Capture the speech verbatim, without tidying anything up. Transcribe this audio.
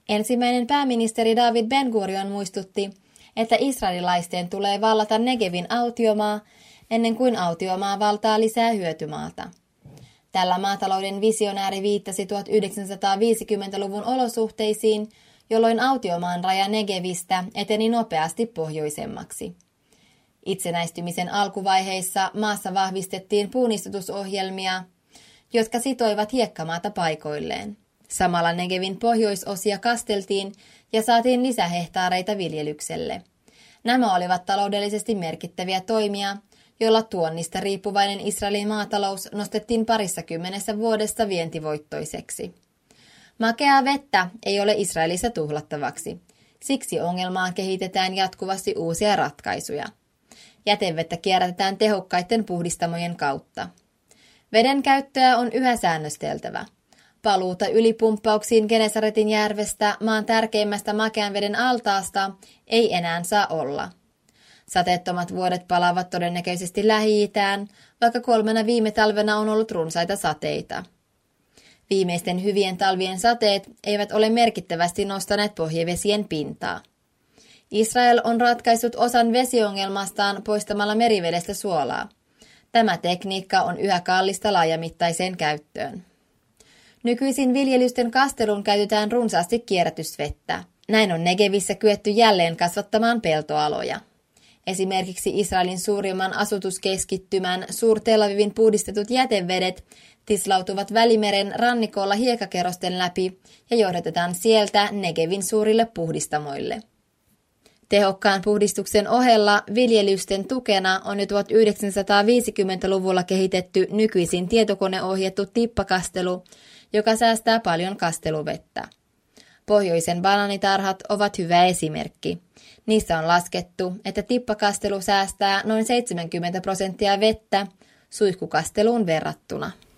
Ensimmäinen pääministeri David Ben-Gurion muistutti, että israelilaisten tulee vallata Negevin autiomaa ennen kuin autiomaa valtaa lisää hyötymaata. Tällä maatalouden visionääri viittasi tuhatyhdeksänsataaviisikymmentäluvun olosuhteisiin, jolloin autiomaan raja Negevistä eteni nopeasti pohjoisemmaksi. Itsenäistymisen alkuvaiheissa maassa vahvistettiin puunistutusohjelmia, jotka sitoivat hiekkamaata paikoilleen. Samalla Negevin pohjoisosia kasteltiin ja saatiin lisähehtaareita viljelykselle. Nämä olivat taloudellisesti merkittäviä toimia, joilla tuonnista riippuvainen Israelin maatalous nostettiin parissa kymmenessä vuodessa vientivoittoiseksi. Makeaa vettä ei ole Israelissa tuhlattavaksi. Siksi ongelmaan kehitetään jatkuvasti uusia ratkaisuja. Jätevettä kierrätetään tehokkaiden puhdistamojen kautta. Veden käyttöä on yhä säännösteltävä. Paluuta ylipumppauksiin Genesaretin järvestä, maan tärkeimmästä makean veden altaasta, ei enää saa olla. Sateettomat vuodet palaavat todennäköisesti Lähi-itään, vaikka kolmena viime talvena on ollut runsaita sateita. Viimeisten hyvien talvien sateet eivät ole merkittävästi nostaneet pohjavesien pintaa. Israel on ratkaissut osan vesiongelmastaan poistamalla merivedestä suolaa. Tämä tekniikka on yhä kallista laajamittaiseen käyttöön. Nykyisin viljelysten kasteluun käytetään runsaasti kierrätysvettä. Näin on Negevissä kyetty jälleen kasvattamaan peltoaloja. Esimerkiksi Israelin suurimman asutuskeskittymän Suur-Tel Avivin puhdistetut jätevedet tislautuvat Välimeren rannikolla hiekakerrosten läpi ja johdatetaan sieltä Negevin suurille puhdistamoille. Tehokkaan puhdistuksen ohella viljelysten tukena on jo tuhatyhdeksänsataaviisikymmentäluvulla kehitetty nykyisin tietokoneohjattu tippakastelu, joka säästää paljon kasteluvettä. Pohjoisen banaanitarhat ovat hyvä esimerkki. Niissä on laskettu, että tippakastelu säästää noin seitsemänkymmentä prosenttia vettä suihkukasteluun verrattuna.